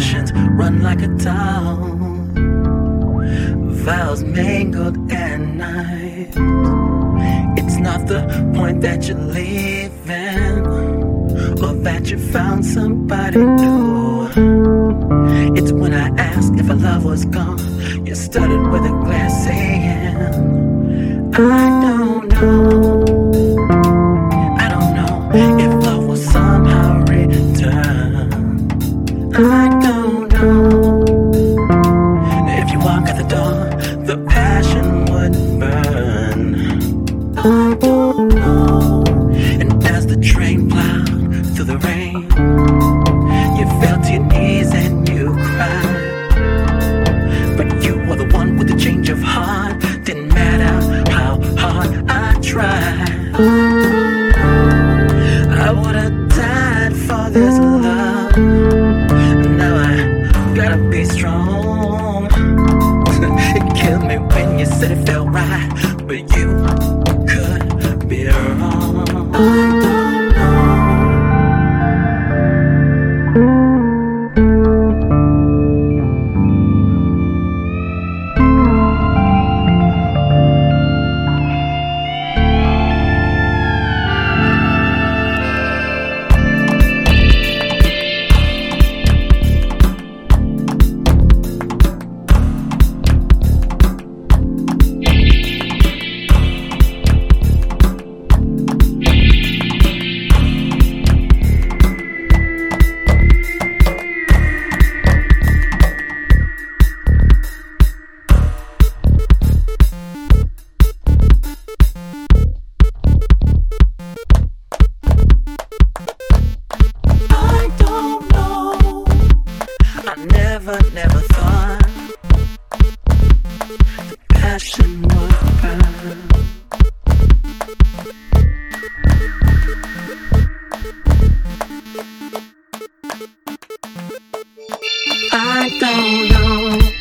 emotions run like a towel. Vows mangled at night. It's not the point that you're leaving, or that you found somebody new. It's when I asked if our love was gone, you started with a glance saying, I don't know. I don't know if love will somehow return. I don't know if you walk out the door, the passion would burn. I don't know. And as the train plowed through the rain, you fell to your knees and you cried. But you were the one with the change of heart. Didn't matter how hard I tried. I would've died for this love. Now I gotta be strong. It killed me when you said it felt right, but you could be wrong. I don't know. Never thought the passion would burn. I don't know.